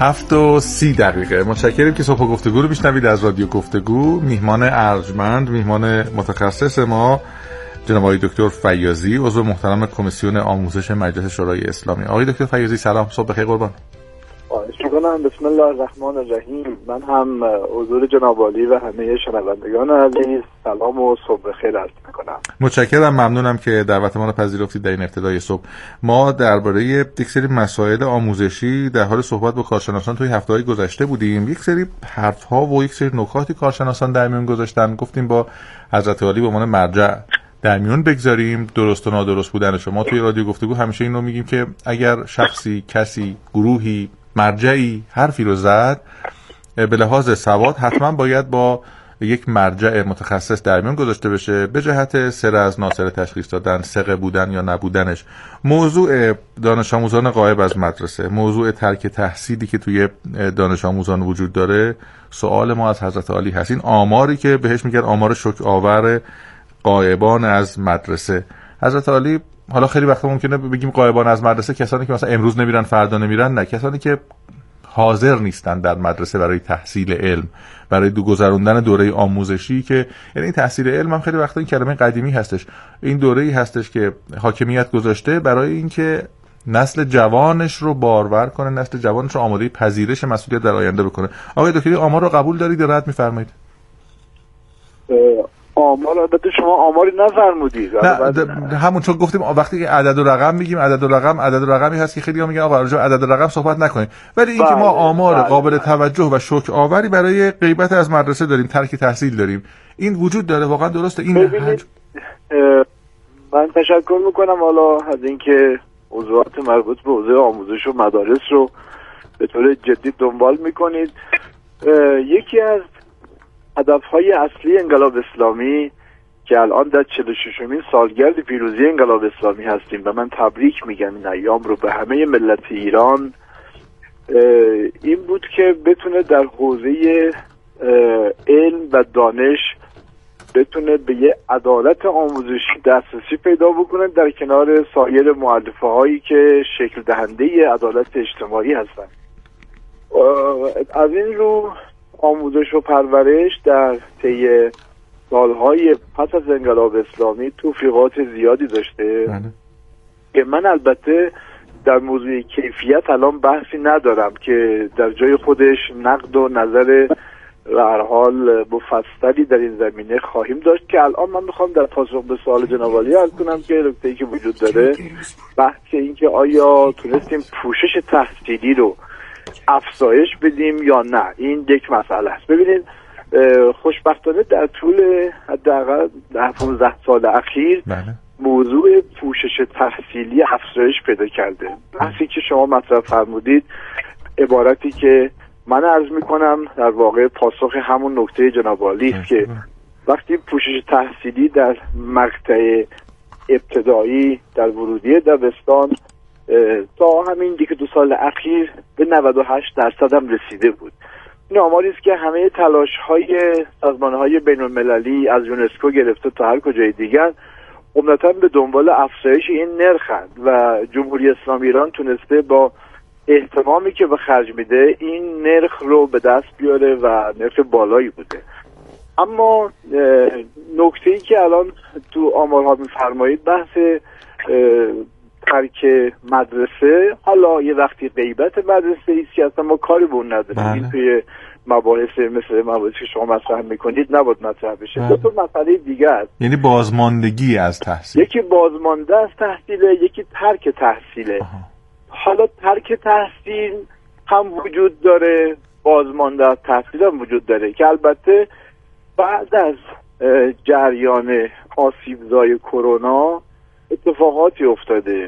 7:30. متشکرم که صبح گفتگو رو میشنوید از رادیو گفتگو. میهمان ارجمند، میهمان متخصص ما جناب آقای دکتر فیاضی، عضو محترم کمیسیون آموزش مجلس شورای اسلامی. آقای دکتر فیاضی سلام، صبح بخیر قربان. بسم الله الرحمن الرحیم. من هم حضور جناب عالی و همه شنوندگان عزیز سلام و صبح بخیر عرض می‌کنم. متشکرم، ممنونم که دعوت ما رو پذیرفتید. در این ابتدای صبح ما درباره یک سری مسائل آموزشی در حال صحبت با کارشناسان توی هفته‌های گذشته بودیم. یک سری حرف‌ها و یک سری نکاتی کارشناسان در میون گذاشتن، گفتیم با حضرت عالی به عنوان مرجع در میون بگذاریم درست و نادرست بودنش. ما توی رادیو گفتگو همیشه این رو میگیم که اگر شخصی، کسی، گروهی، مرجعی حرفی رو زد به لحاظ سواد حتما باید با یک مرجع متخصص در میون گذاشته بشه به جهت سر از ناصر تشخیص دادن، ثقه بودن یا نبودنش. موضوع دانش آموزان غایب از مدرسه، موضوع ترک تحصیلی که توی دانش آموزان وجود داره، سوال ما از حضرت عالی هست. این آماری که بهش میگن آمار شوک آور غایبان از مدرسه، حضرت عالی حالا خیلی وقتا ممکنه بگیم غایبان از مدرسه کسانی که مثلا امروز نمیرن فردا نمیرن، نه، کسانی که حاضر نیستن در مدرسه برای تحصیل علم، برای گذروندن دوره آموزشی، که یعنی این تحصیل علم هم خیلی وقتا این کلمه قدیمی هستش، این دوره‌ای هستش که حاکمیت گذاشته برای اینکه نسل جوانش رو بارور کنه، نسل جوانش رو آماده پذیرش مسئولیت در آینده بکنه. آقای دکتر آمار رو قبول دارید یا رد می‌فرمایید؟ آمار البته شما آماری نفرمودید. نه همون چون گفتیم وقتی که عدد و رقم میگیم، عدد و رقمی هست که خیلی‌ها میگن آقا راجع به عدد و رقم صحبت نکنیم، ولی اینکه ما آمار قابل توجه و شوک آوری برای غیبت از مدرسه داریم، ترک تحصیل داریم، این وجود داره. واقعا درسته این من تشکر میکنم حالا از اینکه موضوعات مربوط به حوزه آموزش و مدارس رو به طور جدی دنبال میکنید. یکی از هدفهای اصلی انقلاب اسلامی که الان در 46مین سالگرد پیروزی انقلاب اسلامی هستیم و من تبریک میگم این ایام رو به همه ملت ایران، این بود که بتونه در حوزه علم و دانش بتونه به یه عدالت آموزشی دسترسی پیدا بکنه در کنار سایر مؤلفه هایی که شکل دهنده عدالت اجتماعی هستن. از این رو آموزش و پرورش در طی سالهای پس از انقلاب اسلامی توفیقات زیادی داشته که من البته در موضوع کیفیت الان بحثی ندارم که در جای خودش نقد و نظر و هر حال مفصلی در این زمینه خواهیم داشت که الان من میخوام در پاسخ به سوال جناب عالی عرض کنم که نکته‌ای که وجود داره بحث این که آیا تونستیم پوشش تحصیلی رو افزایش بدیم یا نه، این یک مسئله است. ببینید خوشبختانه در طول حداقل 15 سال اخیر موضوع پوشش تحصیلی افزایش پیدا کرده. بحثی که شما مطرح فرمودید عبارتی که من عرض میکنم در واقع پاسخ همون نکته جناب عالی است که وقتی پوشش تحصیلی در مقطع ابتدایی در ورودی دبستان تا همین 1-2 سال اخیر به 98% هم رسیده بود. این آماری است که همه تلاش‌های سازمان‌های بین‌المللی از یونسکو گرفته تا هر کجای دیگر عمدتاً به دنبال افزایش این نرخند و جمهوری اسلامی ایران تونسته با اهتمامی که به خرج میده این نرخ رو به دست بیاره و نرخ بالایی بوده. اما نکته‌ای که الان تو آمارها می‌فرمایید بحث ترک مدرسه، حالا یه وقتی غیبت مدرسه ایستی هست ما کاری به اون نداریم. این توی مباحث مثل مباحثی که شما مطرح میکنید نباید مطرح بشه. دو تا مسئله دیگه است، یعنی بازماندگی از تحصیل، یکی بازمانده از تحصیله، یکی ترک تحصیله. حالا ترک تحصیل هم وجود داره، بازمانده از تحصیل هم وجود داره که البته بعد از جریان آسیبزای کرونا اتفاقاتی افتاده.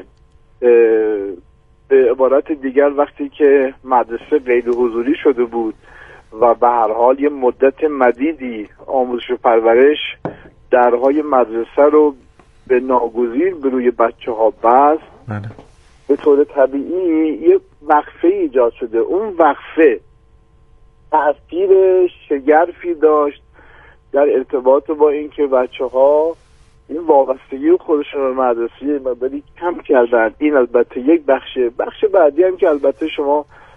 به عبارت دیگر وقتی که مدرسه غیر حضوری شده بود و به هر حال یه مدت مدیدی آموزش و پرورش درهای مدرسه رو به ناگزیر به روی بچه ها بست، به طور طبیعی یه وقفه ایجاد شده. اون وقفه تأثیر شگرفی داشت در ارتباط با اینکه بچه ها این وابستگی خودشون رو مدرسه مقداری کم کردن. این البته یک بخش بعدی هم که البته شما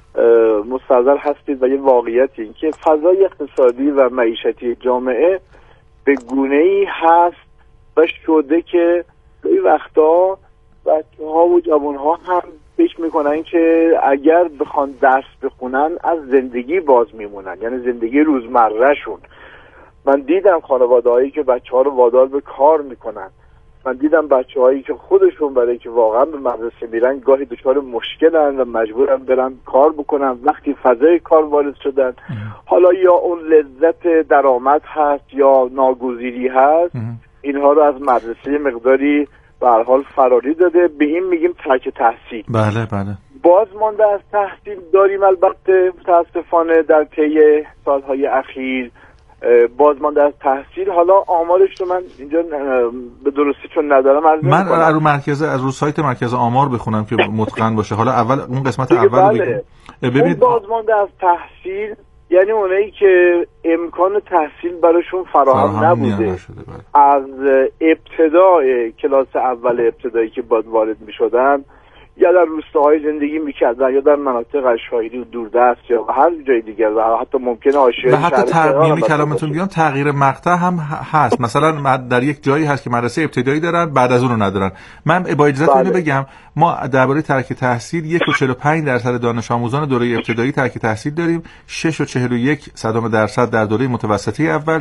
مستحضر هستید و یه واقعیت این که فضای اقتصادی و معیشتی جامعه به گونه‌ای هست و شده که این وقتا بچه‌ها و جوان‌ها هم فکر میکنن که اگر بخوان درس بخونن از زندگی باز میمونن، یعنی زندگی روزمرهشون. من دیدم خانواده‌هایی که بچه‌ها رو وادار به کار میکنن، من دیدم بچه‌هایی که خودشون برای که واقعا به مدرسه میرن گاهی دچار مشکلن و مجبورن برن کار بکنن. وقتی فضای کار وارد شدن، حالا یا اون لذت درآمد هست یا ناگزیری هست، اینها رو از مدرسه مقداری به هر حال فراری داده. به این میگیم ترک تحصیل. بله. بازمانده از تحصیل داریم البته متاسفانه در طی سالهای اخیر بازمانده از تحصیل. حالا آمارش رو من اینجا به درستی چون ندارم من رو سایت مرکز آمار بخونم که متقن باشه. حالا اول اون قسمت اول رو ببینید. بازمانده از تحصیل یعنی اونایی که امکان تحصیل براشون فراهم نبوده، از ابتدای کلاس اول ابتدایی که باید وارد می شدن یا در روستاهای زندگی میکردن یا در مناطق اشایری و دوردست یا هر جای دیگر و حتی ممکنه حاشیه و حتی تغییر کلامتون بیان تغییر مقطع هم هست. مثلا در یک جایی هست که مدرسه ابتدایی دارن بعد از اون رو ندارن. من با اجازهتون اینو بگم، ما درباره ترک تحصیل 1.45% دانش آموزان دوره ابتدایی ترک تحصیل داریم، 6.41% در دوره متوسطه اول،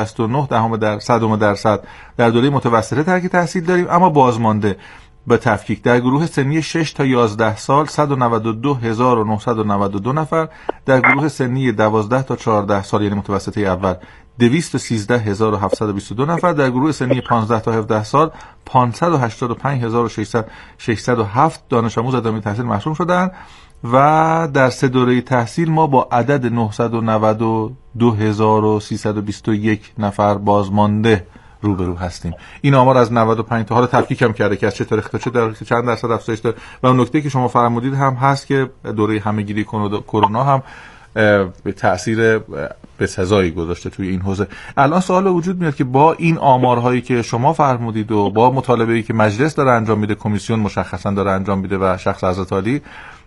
2.69% در دوره متوسطه ترک تحصیل داریم. اما بازمانده به تفکیک در گروه سنی 6 تا 11 سال 192992 نفر، در گروه سنی 12 تا 14 سال یعنی متوسطه اول 213722 نفر، در گروه سنی 15 تا 17 سال 585607 دانش آموز ادامه تحصیل محروم شدند و در سه دوره تحصیل ما با عدد 992321 نفر بازمانده روبرو هستیم. این آمار از 95 تا حالا تفکیک هم کرده که از چه تاریخ تا چند درصد افزایش داره و اون نکته که شما فرمودید هم هست که دوره همه‌گیری کرونا هم به تأثیر بسزایی گذاشته توی این حوزه. الان سوال وجود میاد که با این آمارهایی که شما فرمودید و با مطالبه‌ای که مجلس داره انجام میده، کمیسیون مشخصا داره انجام میده و شخص حضرت عالی،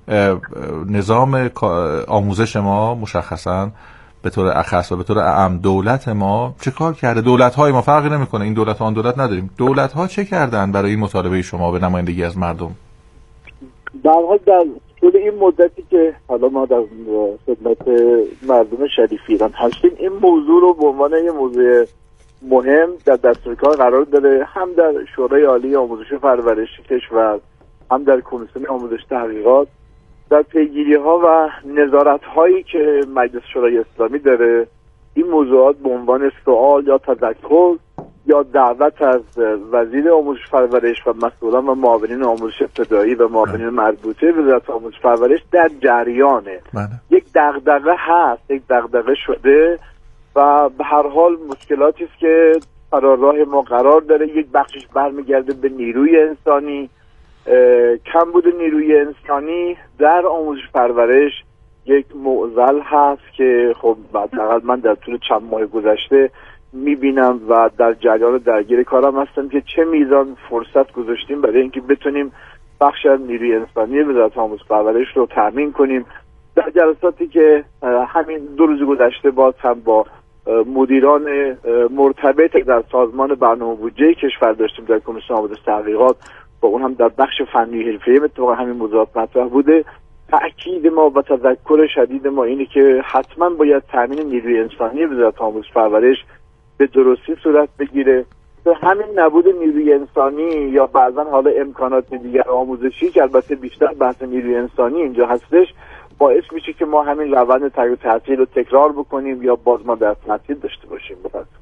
نظام آموزش ما مشخصا به طور اخص و به طور اعم دولت ما چه کار کرده؟ دولت‌های ما فرقی نمی‌کنه، این دولت ها آن دولت نداریم. دولت‌ها چه کردن برای این مطالبه شما به نمایندگی از مردم؟ در حال در طول این مدتی که حالا ما در خدمت مردم شریف ایران هستیم، این موضوع رو به عنوان یه موضوع مهم در دستورکار قرار داره، هم در شورای عالی آموزش و پرورش کشور، هم در کمیسیون آموزش تحقیقات، در پیگیری‌ها و نظارت‌هایی که مجلس شورای اسلامی داره. این موضوعات به عنوان سوال یا تذکر یا دعوت از وزیر آموزش پرورش و مسئولان و معاونین آموزش ابتدایی و معاونین مربوطه وزارت آموزش پرورش در جریانه. یک دغدغه هست، یک دغدغه شده و به هر حال مشکلاتی است که راه ما قرار داره. یک بخشش برمیگرده به نیروی انسانی، کمبود نیروی انسانی در آموزش پرورش یک معضل هست که خب حداقل من در طول چند ماه گذشته میبینم و در جریان درگیر کارم هستم که چه میزان فرصت گذاشتیم برای اینکه بتونیم بخش از نیروی انسانی وزارت آموزش پرورش رو تامین کنیم. در جلساتی که همین 2 روز گذشته باز هم با مدیران مرتبط در سازمان برنامه بودجه کشور داشتیم در کمیسیون آموزش تحقیقات، با اون هم در بخش فنی حرفه‌ای اتفاقا همین موضوعات مطرح بوده. تأکید ما و تذکر شدید ما اینه که حتما باید تامین نیروی انسانی وزارت آموزش پرورش به درستی صورت بگیره. همین نبود نیروی انسانی یا بعضا حالا امکانات دیگر آموزشی که البته بیشتر بحث نیروی انسانی اینجا هستش، باعث میشه که ما همین روند تغییر تحصیل رو تکرار بکنیم یا بازمانده از تحصیل داشته باشیم.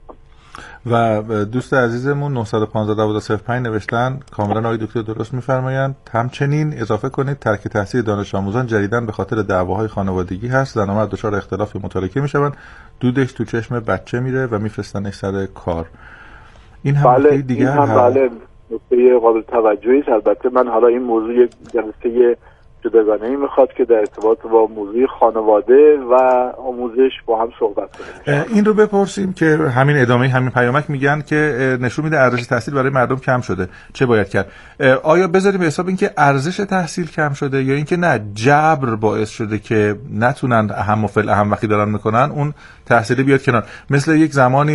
و دوست عزیزمون 915-1205 نوشتن کاملا آقای دکتر درست میفرمایند. همچنین اضافه کنید ترک تحصیل دانش آموزان جدیداً به خاطر دعواهای خانوادگی هست، زن و مرد دچار اختلاف متارکه میشوند، دودش تو چشم بچه میره و میفرستنش سر کار. این هم بله، دیگر بله نکته قابل توجهی است. البته من حالا این موضوع یک جلسه جداگانه‌ای میخواد که در ارتباط با موضوع خانواده و آموزش با هم صحبت کنیم. این رو بپرسیم که همین ادامه همین پیامک میگن که نشون میده ارزش تحصیل برای مردم کم شده، چه باید کرد؟ آیا بذاریم به حساب اینکه ارزش تحصیل کم شده یا اینکه نه جبر باعث شده که نتونن اهم و فالاهم وقتی دارن میکنن اون تحصیلی بیاد کنار؟ مثل یک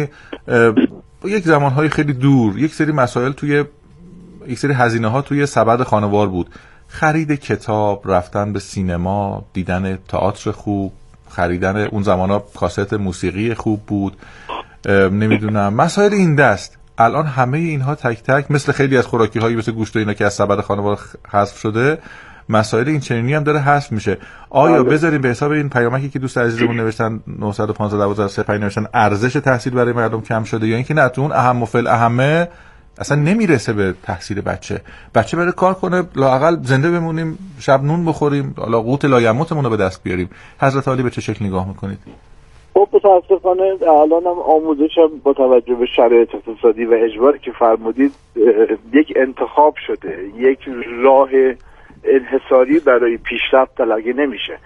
زمانهای خیلی دور یک سری مسائل توی یک سری هزینه‌ها توی سبد خانوار بود، خرید کتاب، رفتن به سینما، دیدن تئاتر خوب، خریدن اون زمانا کاست موسیقی خوب بود، نمیدونم مسائل این دست. الان همه اینها تک تک مثل خیلی از خوراکی‌هایی مثل گوشت و اینا که از سبد خانوار حذف شده، مسائل این چنینی هم داره حذف میشه. آیا بذاریم به حساب این پیامکی که دوست عزیزمون نوشتن 915 نوشتن ارزش تحصیل برای مردم کم شده یا اینکه نه تو اون اهم و فالاهمه اصلا نمیرسه به تحصیل بچه بره کار کنه، لااقل زنده بمونیم، شب نون بخوریم، حالا قوت لایموتمون رو به دست بیاریم. حضرت عالی به چه شکل نگاه میکنید؟ خب متاسفانه الان هم آموزش هم با توجه به شرایط اقتصادی و اجباری که فرمودید یک انتخاب شده، یک راه انحصاری برای پیشرفت تلقی نمیشه.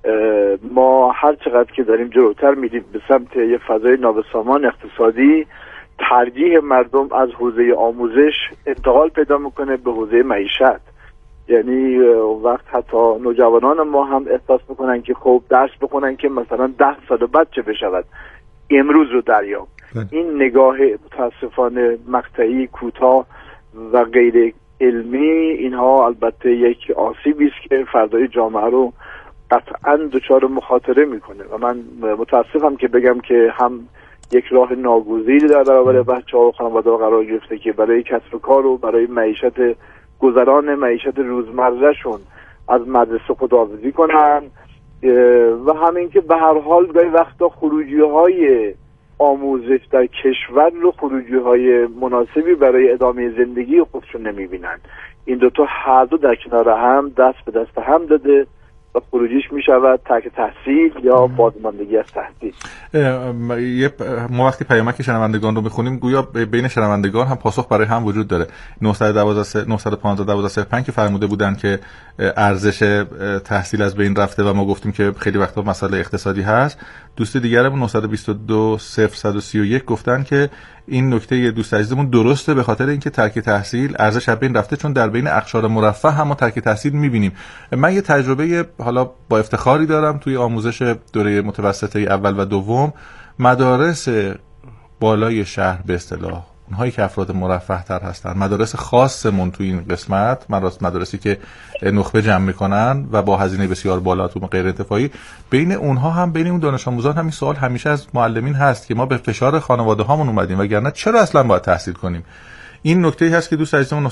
ما هر چقدر که داریم جلوتر میریم به سمت یه فضای نابسامان اقتصادی، ترجیح مردم از حوزه آموزش انتقال پیدا میکنه به حوزه معیشت. یعنی وقت حتی نوجوانان ما هم احساس میکنن که خب درس بخونن که مثلا 10 سال بعد چه بشود، امروز رو دریاب. این نگاه متاسفانه مقطعی، کوتاه و غیر علمی، اینها البته یک آسیبی است که فردای جامعه رو قطعاً دچار مخاطره میکنه و من متاسفم که بگم که هم یک راه ناگزیری در برابر بچه‌ها و خانواده‌ها قرار گرفته که برای کسب و کار و برای گذران معیشت روزمره‌شون از مدرسه خداحافظی کنن و همین که به هر حال گاهی وقتا خروجی‌های آموزش در کشور رو خروجی‌های مناسبی برای ادامه زندگی خودشون نمی‌بینن. این دوتا هر دو در کنار هم دست به دست هم داده و خروجیش می شود ترک تحصیل یا بازماندگی از تحصیل. ما وقتی پیامک شنوندگان رو میخونیم گویا بین شنوندگان هم پاسخ برای هم وجود داره. 915 که فرموده بودن که ارزش تحصیل از بین رفته و ما گفتیم که خیلی وقتا مسئله اقتصادی هست. دوست دیگرمون 922 گفتن که این نکته دوست عزیزمون درسته به خاطر اینکه ترک تحصیل ارزش از بین رفته، چون در بین اقشار مرفه هم ما ترک تحصیل می‌بینیم. من یه تجربه حالا با افتخاری دارم توی آموزش دوره متوسطه اول و دوم. مدارس بالای شهر به اصطلاح اونهایی که افراد مرفه تر هستن، مدارس خاصمون توی این قسمت، مدارسی که نخبه جمع میکنن و با هزینه بسیار بالا تو غیر انتفاعی، بین اونها هم بین اون دانش آموزان هم این سوال همیشه از معلمین هست که ما به فشار خانواده هامون اومدیم وگرنه چرا اصلا باید تحصیل کنیم. این نکته هست که دوست عزیزمون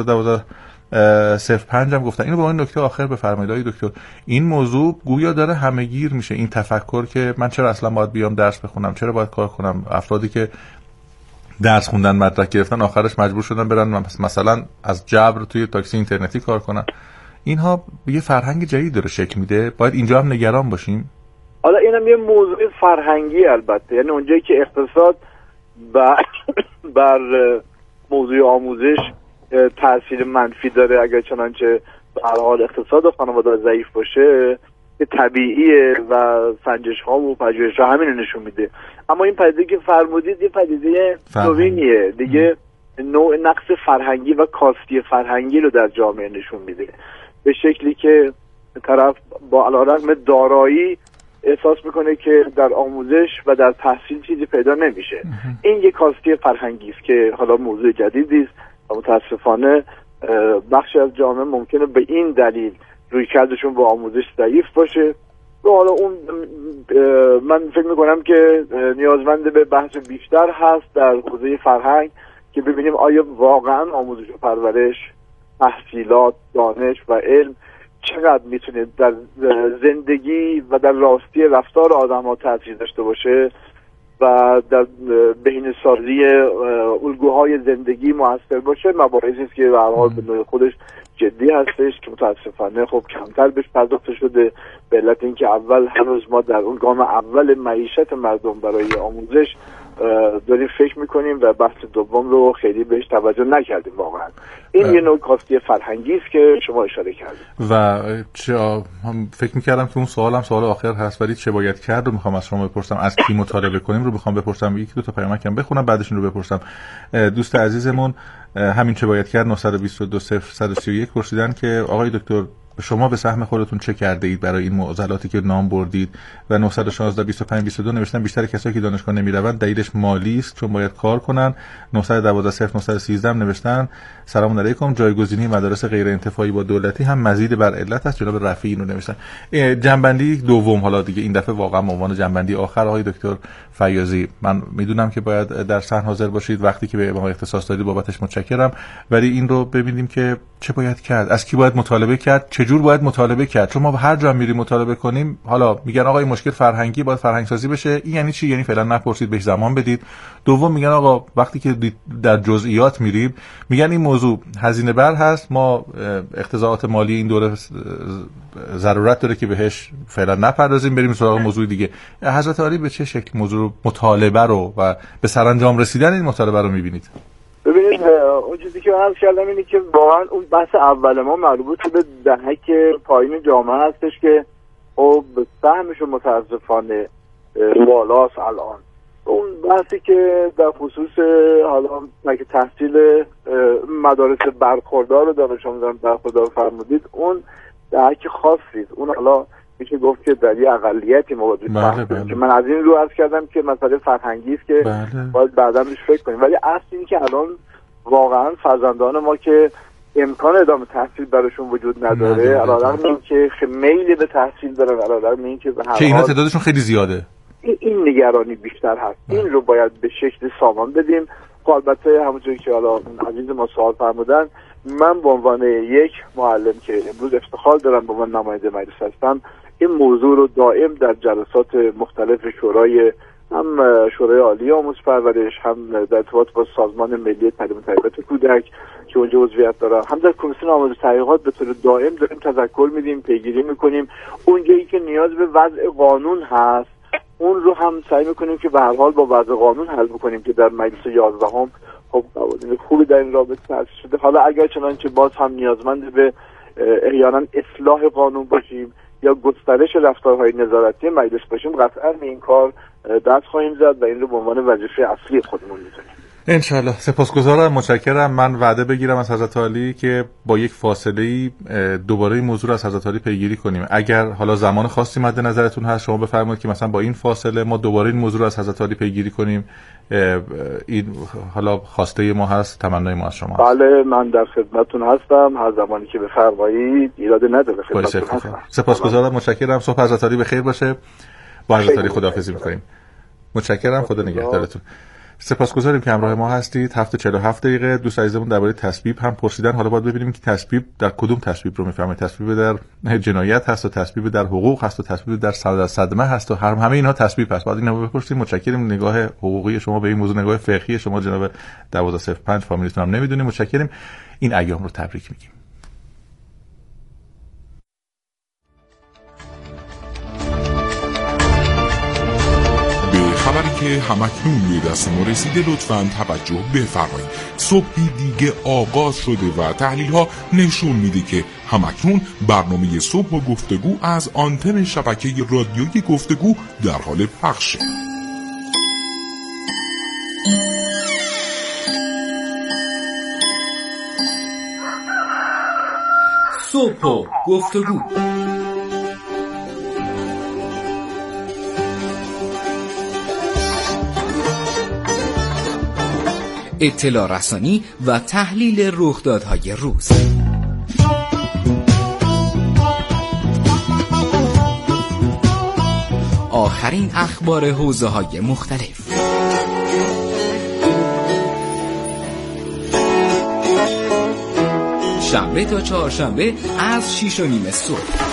915 هم گفتن. اینو با این نکته آخر بفرمایید آقای دکتر. این موضوع گویا داره همه‌گیر میشه، این تفکر که من چرا اصلا باید بیام درس بخونم، چرا باید کار کنم. افرادی که درس خوندن، مدرک گرفتن، آخرش مجبور شدن برن مثلا از جبر توی تاکسی اینترنتی کار کنن. اینها یه فرهنگ جدید داره شکل میده، باید اینجا هم نگران باشیم. حالا اینم یه موضوع فرهنگی البته، یعنی اونجایی که اقتصاد بر موضوع آموزش تاثیر منفی داره، اگر چنانچه به هر حال اقتصاد و خانواده ضعیف باشه که طبیعیه و سنجش ها و پژوهش ها همین نشون میده. اما این پدیده که فرمودید یه پدیده نوینیه دیگه، نوع نقص فرهنگی و کاستی فرهنگی رو در جامعه نشون میده، به شکلی که طرف با علیرغم دارایی احساس میکنه که در آموزش و در تحصیل چیزی پیدا نمیشه. این یک کاستی فرهنگی است که حالا موضوع جدیدی است و متاسفانه بخشی از جامعه ممکنه به این دلیل رویکردشون با آموزش ضعیف باشه و حالا اون من فکر میکنم که نیازمند به بحث بیشتر هست در حوزه فرهنگ که ببینیم آیا واقعا آموزش و پرورش، تحصیلات، دانش و علم چقدر میتونه در زندگی و در راستی رفتار آدم ها تاثیر داشته باشه و در بهینه‌سازی الگوهای زندگی موثر باشه. مباحثی است که به هر حال به نوع خودش جدی هستش که متاسفانه خب کمتر بهش پرداخته شده، به علت اینکه اول هنوز ما در اون گام اول معیشت مردم برای آموزش داریم فکر میکنیم و بحث دوم رو خیلی بهش توجه نکردیم. واقعا این یه نوع کاستی فرهنگی است که شما اشاره کردید و فکر میکردم که اون سوال آخر هست، ولی چه باید کرد رو میخوام از شما بپرسم، از کی مطالبه کنیم رو میخوام بپرسم، یک دو تا پیامک هم بخونم بعدش این رو بپرسم. دوست عزیزمون همین چه باید کرد 922-0131 پرسیدن که آقای دکتر شما به سهم خودتون چه کرده اید برای این معضلاتی که نام بردید؟ و 916-25-22 نوشتن بیشتر کسایی که دانشگاه نمیروند دلیلش مالی است چون باید کار کنن. 912-0913 هم نوشتن سلام علیکم، جایگزینی مدارس غیر انتفاعی با دولتی هم مزید بر علت است. جناب رفیعی اینو نوشتن. جنبندی دوم، حالا دیگه این دفعه واقعا به عنوان جنبندی آخر آقای دکتر فیاضی، من میدونم که باید در صحن حاضر باشید، وقتی که به ما اختصاص دادید بابتش متشکرم، ولی این رو ببینیم که چه باید کرد، از کی باید مطالبه کرد، چه جور باید مطالبه کرد. چون ما هر جا میریم مطالبه کنیم، حالا میگن آقا این مشکل فرهنگی باید فرهنگ سازی بشه. این یعنی چی؟ یعنی فعلا نپرسید، بهش زمان بدید. دوم میگن آقا وقتی که در جزئیات میریم میگن این موضوع هزینه بر هست، ما اقتضاعات مالی این دوره ضرورت داره که بهش فعلا نپردازیم، بریم سراغ موضوع دیگه. حضرت عالی به چه شکل موضوع رو مطالبه رو و به سرانجام رسیدن این مطالبه رو میبینید؟ ببینید اون چیزی که عرض کردم اینه که واقعا اون بحث اول ما مربوط به دهک پایین جامعه هستش که خب سهمش متاسفانه بالاست الان. اون بحثی که در خصوص حالا که تحصیل مدارس برخوردار رو دانش آموزان برخوردار فرمودید، اون دهک خاصی، اون حالا میشه گفت که در یه اقلیتی مواجه که من از این رو عرض کردم که مسئله فرهنگی است که باید بعدا بهش فکر کنیم. ولی اصل این که الان واقعا فرزندان ما که امکان ادامه تحصیل براشون وجود نداره، علاوه بر اینکه میل به تحصیل دارن، علاوه بر اینکه به هر حال اینا تعدادشون خیلی زیاده، این نگرانی بیشتر هست. این رو باید به شکل سامان بدیم. البته همونجوری که حالا عزیز ما سوال فرمودن، من به عنوان یک معلم که امروز افتخار دارم به عنوان نماینده مجلس هستم، این موضوع رو دائم در جلسات مختلف شورای، هم شورای عالی آموزش پرورش، هم در ارتباط با سازمان ملی تعلیم و تربیت کودک که اونجا عضویت دارم، هم در کمیسیون آموزش تحقیقات به طور دائم داریم تذکر میدیم، پیگیری میکنیم. اونجایی که نیاز به وضع قانون هست اون رو هم سعی میکنیم که به هر حال با وضع قانون حل بکنیم که در مجلس 11 هم خب قوانین خوبی در این رابطه تأسیس شده. حالا اگر چنانچه باز هم نیازمند به احیانا اصلاح قانون باشیم یا گسترش رفتارهای نظارتی مجلس باشیم، قطعا به این کار دست خواهیم زد و این رو به عنوان وظیفه اصلی خودمون می‌دونیم. انشالله. سپاسگزارم، متشکرم. من وعده بگیرم از حضرت عالی که با یک فاصله‌ای دوباره این موضوع رو از حضرت عالی پیگیری کنیم. اگر حالا زمان خاصی مد نظرتون هست شما بفرمایید که مثلا با این فاصله ما دوباره این موضوع رو از حضرت عالی پیگیری کنیم. این حالا خواسته ما هست، تمنای ما از شما هست. بله، من در خدمتتون هستم، هر زمانی که بفرمایید ایراد نداره. خدمتتون هستم. سپاسگزارم، متشکرم. صبح حضرت عالی بخیر باشه. با حضرت عالی خداحافظی می‌کنیم. متشکرم، خدا نگهدارتون. سپاسگزاریم که همراه ما هستید. 7:47 دقیقه. دوست عزیزمون درباره تسبیب هم پرسیدن. حالا باید ببینیم که تسبیب در کدوم تسبیب رو میفهمید. تسبیب در جنایت هست و تسبیب در حقوق هست و تسبیب در صدمه هست و همه اینها تسبیب هست. باید اینو بپرسیم. متشکریم. نگاه حقوقی شما به این موضوع، نگاه فقهی شما جناب 1205 فامیلیتون هم نمیدونیم. متشکریم. این ایام رو تبریک میگیم. خبری که همکنون به دست ما رسیده لطفاً توجه بفرمایید. صبحی دیگه آغاز شده و تحلیل ها نشون میده که همکنون برنامه صبح و گفتگو از آنتن شبکه رادیوی گفتگو در حال پخشه. صبح و گفتگو. اطلاع رسانی و تحلیل رخدادهای روز. آخرین اخبار حوزه‌های مختلف. شنبه تا چهارشنبه از 6:30 صبح.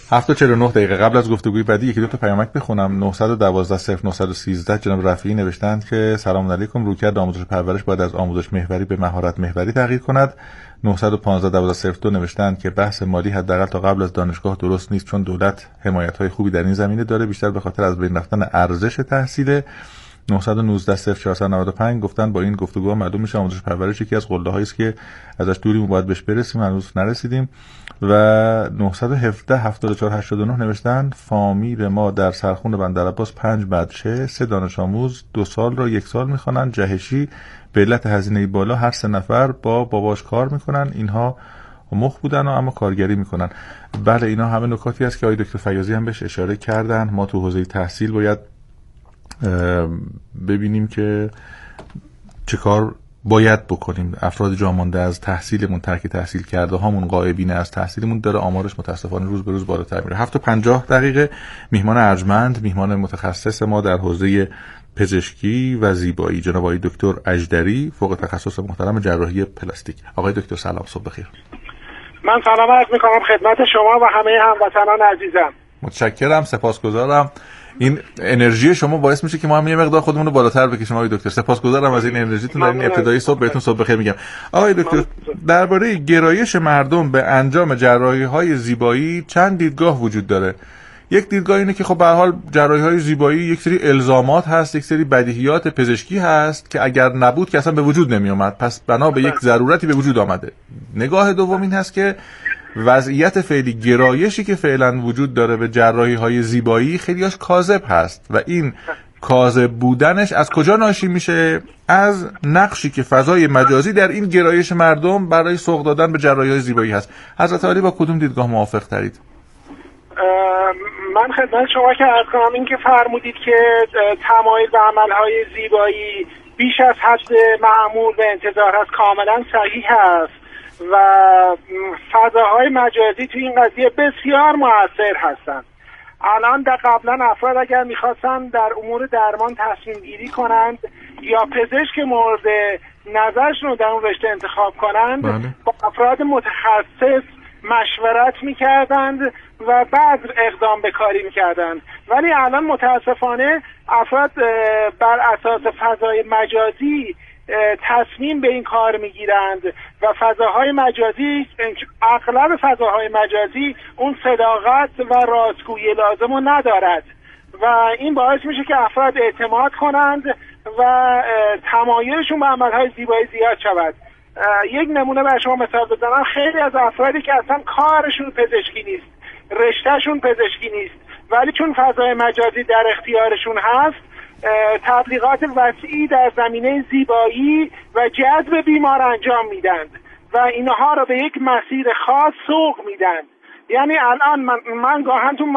7:49 قبل از گفتگوی بعدی یکی دو تا پیامک بخونم. 912-0913 جناب رفیعی نوشتند که سلام علیکم، رویکرد آموزش پرورش باید از آموزش محوری به مهارت محوری تغییر کند. 915-1202 نوشتند که بحث مالی حداقل تا قبل از دانشگاه درست نیست، چون دولت حمایت‌های خوبی در این زمینه داره، بیشتر به خاطر از بین رفتن ارزش تحصیل. 919-0495 گفتن با این گفتگوها معلوم میشه آموزش پرورش یکی از قله‌هایی است که ازش دوری باید بهش برسیم، هنوز نرسیدیم. و 917-7489 نوشتن فامیل ما در سرخون بندرعباس 5 بچه 3 دانش آموز 2 سال را 1 سال میخوانن، جهشی به علت هزینه بالا هر 3 نفر با باباش کار میکنن، اینها مخ بودن و اما کارگری میکنن. بله اینا همه نکاتی است که آقای دکتر فیاضی هم بهش اشاره کردن. ما تو حوزه تحصیل باید ببینیم که چه کار باید بکنیم. افراد جامانده از تحصیلمون، ترک تحصیل کرده هامون، غایبین از تحصیلمون داره آمارش متاسفانه روز به روز بالاتر میره. 7:50 میهمان ارجمند، میهمان متخصص ما در حوزه پزشکی و زیبایی، جناب آقای دکتر اژدری، فوق تخصص محترم جراحی پلاستیک. آقای دکتر سلام، صبح بخیر. من سلام عرض میکنم خدمت شما و همه هموطنان عزیزم. متشکرم، سپاسگزارم. این انرژی شما باعث میشه که ما هم یه مقدار خودمون رو بالاتر بکشیم. آقای دکتر سپاسگزارم از این انرژیتون در این ابتدای صبح. بهتون صبح بخیر میگم. آقای دکتر درباره گرایش مردم به انجام جراحی‌های زیبایی چند دیدگاه وجود داره. یک دیدگاه اینه که خب به هر حال جراحی‌های زیبایی یک سری الزامات هست، یک سری بدیهیات پزشکی هست که اگر نبود که اصلا به وجود نمی اومد، پس بنا به یک ضرورتی به وجود آمده. نگاه دوم این هست که وضعیت فعلی، گرایشی که فعلا وجود داره به جراحی‌های زیبایی خیلیاش کاذب هست و این کاذب بودنش از کجا ناشی میشه؟ از نقشی که فضای مجازی در این گرایش مردم برای سوق دادن به جراحی‌های زیبایی هست. حضرت عالی با کدوم دیدگاه موافق ترید؟ من خدمت شما که عرض کنم این که فرمودید که تمایل به عملهای زیبایی بیش از حد معمول به انتظار هست کاملا صحیح هست و فضاهای مجازی تو این قضیه بسیار مؤثر هستند. الان در قبلا افراد اگر میخواستن در امور درمان تصمیم گیری کنند یا پزشک مورد نظرشون رو در اون رشته انتخاب کنند با افراد متخصص مشورت میکردند و بعد اقدام به کاری میکردند، ولی الان متاسفانه افراد بر اساس فضای مجازی تصمیم به این کار میگیرند و فضاهای مجازی، اغلب فضاهای مجازی اون صداقت و راستگویی لازم رو ندارد و این باعث میشه که افراد اعتماد کنند و تمایلشون به عملهای زیبایی زیاد شود. یک نمونه بر شما مثال بزنم، خیلی از افرادی که اصلا کارشون پزشکی نیست، رشتهشون پزشکی نیست، ولی چون فضای مجازی در اختیارشون هست تبلیغات وسیعی در زمینه زیبایی و جذب بیمار انجام میدند و اینها را به یک مسیر خاص سوق میدن. یعنی الان من گاهن تو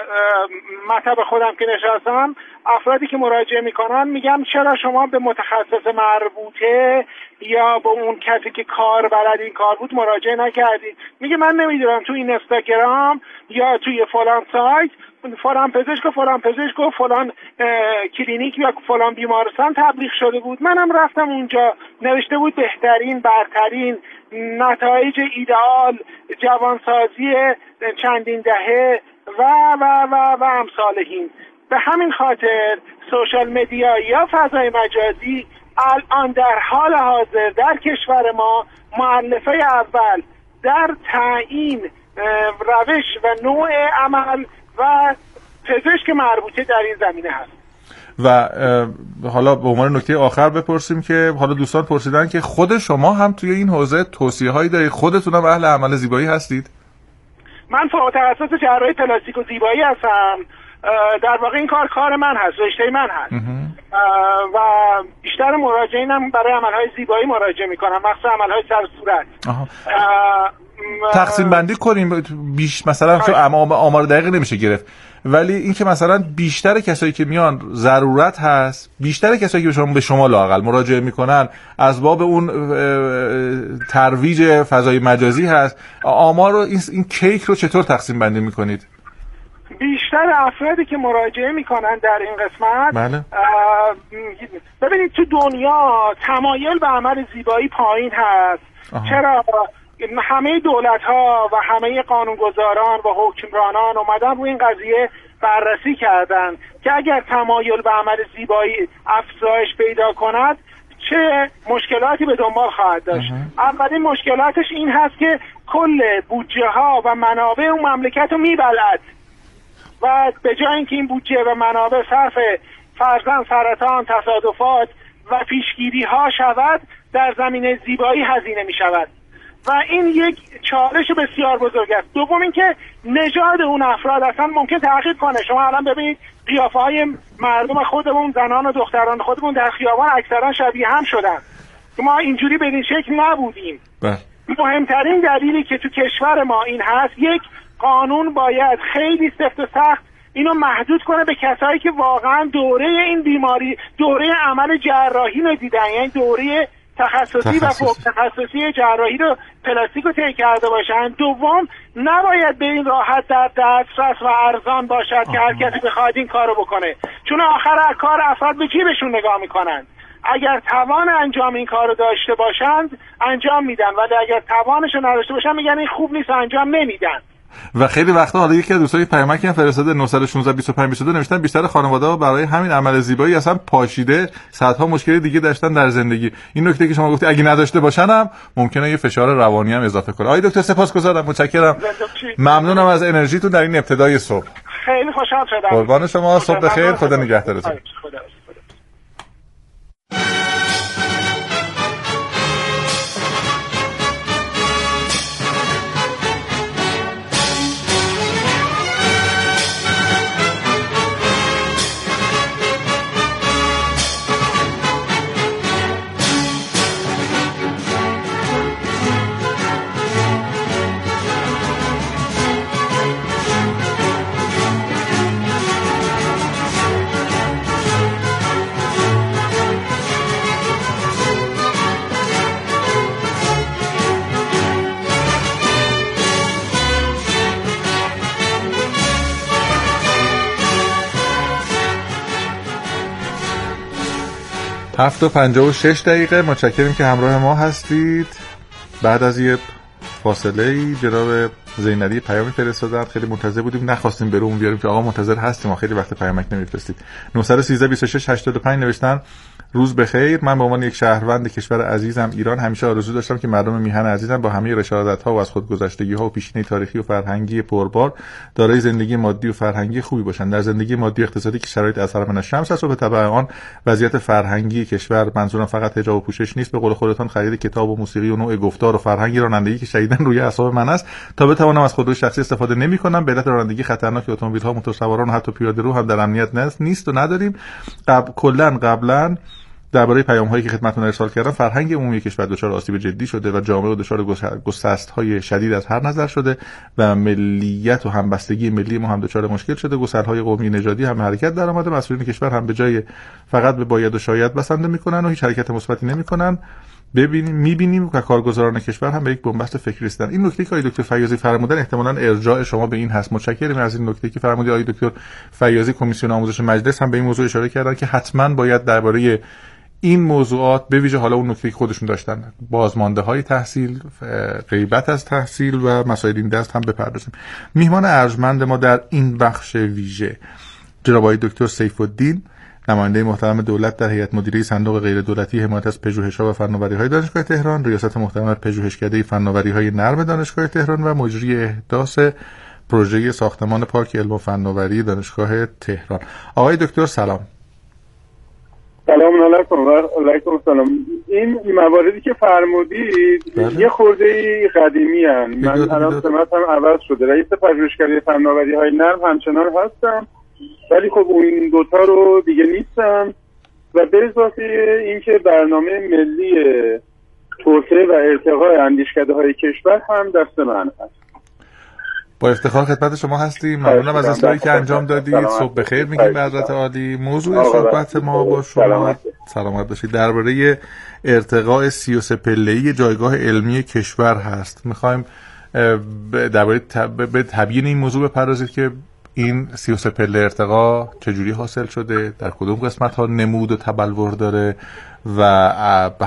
مطب خودم که نشستم افرادی که مراجعه میکنن میگم چرا شما به متخصص مربوطه یا به اون کسی که کار بلد این کار بود مراجعه نکردید؟ میگه من نمیدونم تو این اینستاگرام یا توی فلان سایت فلان پزشک و فلان کلینیک یا فلان بیمارستان تبلیغ شده بود، منم رفتم اونجا، نوشته بود بهترین، برترین، نتایج ایدئال، جوانسازی چندین دهه و امثالهین. به همین خاطر سوشال مدیا یا فضای مجازی الان در حال حاضر در کشور ما مؤلفه اول در تعیین روش و نوع عمل و پزشک مربوطه در این زمینه هست. و حالا به عنوان نکته آخر بپرسیم که حالا دوستان پرسیدن که خود شما هم توی این حوزه توصیه هایی دارید؟ خودتون هم اهل عمل زیبایی هستید؟ من فوق تخصص جراحی پلاستیک و زیبایی هستم. در واقع این کار من هست، رشته من هست و بیشتر مراجعینم برای عملهای زیبایی مراجعه میکنم، مخصوصا عملهای سر و صورت. تقسیم بندی کنیم بیش مثلا چون آمار دقیق نمیشه گرفت، ولی این که مثلا بیشتر کسایی که میان ضرورت هست، بیشتر کسایی که به شما لااقل مراجعه میکنن از باب اون ترویج فضای مجازی هست. آمار رو این کیک رو چطور تقسیم بندی میکنید؟ بیشتر افرادی که مراجعه میکنن در این قسمت ببینید تو دنیا تمایل به عمل زیبایی پایین هست. چرا؟ همه دولت‌ها و همه قانونگذاران و حکمرانان اومدن روی این قضیه بررسی کردن که اگر تمایل به عمل زیبایی افزایش پیدا کند چه مشکلاتی به دنبال خواهد داشت. اولین مشکلاتش این هست که کل بودجه ها و منابع اون مملکت رو میبلد و به جای اینکه این بودجه و منابع صرف فرزن سرطان، تصادفات و پیشگیری ها شود، در زمینه زیبایی هزینه می شود و این یک چالش بسیار بزرگ است. دوم اینکه نژاد اون افراد اصلا ممکن تغییر کنه. شما الان ببینید قیافه های مردم خودمون، زنان و دختران خودمون در خیابان اکثرا شبیه هم شدن. ما اینجوری به این شکل نبودیم. مهمترین دلیلی که تو کشور ما این هست، یک قانون باید خیلی سفت و سخت اینو محدود کنه به کسایی که واقعا دوره این بیماری، دوره عمل جراحی رو دیدن، یعنی دوره تخصصی و فوق تخصصی جراحی رو پلاستیک رو طی کرده باشن. دوم، نباید به این راحت در دسترس و ارزان باشد که هر کسی بخواد این کارو بکنه، چون آخر کار افراد به جیبشون نگاه میکنن. اگر توان انجام این کارو داشته باشند انجام میدن، ولی اگر توانش رو نداشته باشن میگن این خوب نیست، انجام نمیدن. و خیلی وقتا حالا یکی از دوستای پیامکی هم فرستاده 916 25 22 نوشتن بیشتر خانواده‌ها برای همین عمل زیبایی اصلا پاشیده صدها مشکل دیگه داشتن در زندگی. این نکته که شما گفتی اگه نداشته باشن هم ممکنه یه فشار روانی هم اضافه کنه. آقای دکتر سپاسگزارم، متشکرم، ممنونم از انرژیتون در این ابتدای صبح. خیلی خوشحال شدم. قربان شما، صبح بخیر، خدا نگهدارتون. هفت و 56 دقیقه. متشکریم که همراه ما هستید. بعد از یه فاصله جناب زینالی پیامی فرستادن، خیلی منتظر بودیم، نخواستیم برون بیاریم که آقا منتظر هستیم، خیلی وقت پیامک نمیفرستید. 913 26 85 نوشتن روز بخیر، من به عنوان یک شهروند کشور عزیزم ایران همیشه آرزو داشتم که مردم میهن عزیزم با همه رشادت‌ها و از خودگذشتگی‌ها و پیشینه تاریخی و فرهنگی پربار دارای زندگی مادی و فرهنگی خوبی باشند. در زندگی مادی و اقتصادی که شرایط اثر من شمس است و به تبع آن وضعیت فرهنگی کشور، منظورم فقط حجاب و پوشش نیست، به قول خودتان خرید کتاب و موسیقی و نوع گفتار و فرهنگی رانندگی که شدیداً روی اعصاب من است تا بتوانم از خودروی شخصی استفاده نمی‌کنم. به علت رانندگی خطرناک اتومبیل‌ها، موتورسواران و حتی پیاده‌رو هم در امنیت نیست و نداریم. قبلا درباره پیام‌هایی که خدمتتون ارسال کردم، فرهنگ عمومی کشور دچار آسیب جدی شده و جامعه دچار گسست‌های شدید از هر نظر شده و ملیت و همبستگی ملی ما هم دچار مشکل شده. گسل‌های قومی نژادی هم حرکت در آمده. مسئولین کشور هم به جای فقط به باید و شاید بسنده می‌کنن و هیچ حرکت مثبتی نمی‌کنن. می‌بینیم که کارگزاران کشور هم به یک بنبست فکری رسیدن. این نکته که آقای دکتر فیاضی فرمودن احتمالاً ارجاع شما به این هست. متشکرم از این نکته که فرمودید. آقای دکتر فیاضی کمیسیون آموزش مجلس هم به این موضوع اشاره کردن که حتماً باید درباره این موضوعات به ویژه حالا اون نکته که خودشون داشتن، بازمانده‌های تحصیل، غیبت از تحصیل و مسائل این دست هم بپردازیم. میهمان ارجمند ما در این بخش ویژه جناب آقای دکتر سیف الدین، نماینده محترم دولت در هیئت مدیره صندوق غیر دولتی حمایت از پژوهش‌ها و فناوری‌های دانشگاه تهران، ریاست محترم پژوهشکده فناوری‌های نرم دانشگاه تهران و مجری احداث پروژه ساختمان پارک علم و فناوری دانشگاه تهران. آقای دکتر سلام. سلام علیکم. و علیکم السلام. این مواردی که فرمودید یه خورده قدیمی هستند. من الان سمتم عوض شده. رئیس پژوهشکده فناوری‌های نرم همچنان هستم، ولی خب این دوتا رو دیگه نیستم و به اضافه اینکه برنامه ملی توسعه و ارتقاء اندیشکده‌های کشور هم دست من هست. با افتخار خدمت شما هستیم. ممنونم از اصلاحی که انجام دادید. صبح بخیر میگیم به حضرت عالی. موضوع صحبت ما با شما سلامت باشید درباره ارتقاء 33 پله‌ای جایگاه علمی کشور هست. میخوایم درباره به تبیین این موضوع بپردازید که این 33 پله ارتقا چجوری حاصل شده، در کدوم قسمت ها نمود و تبلور داره و به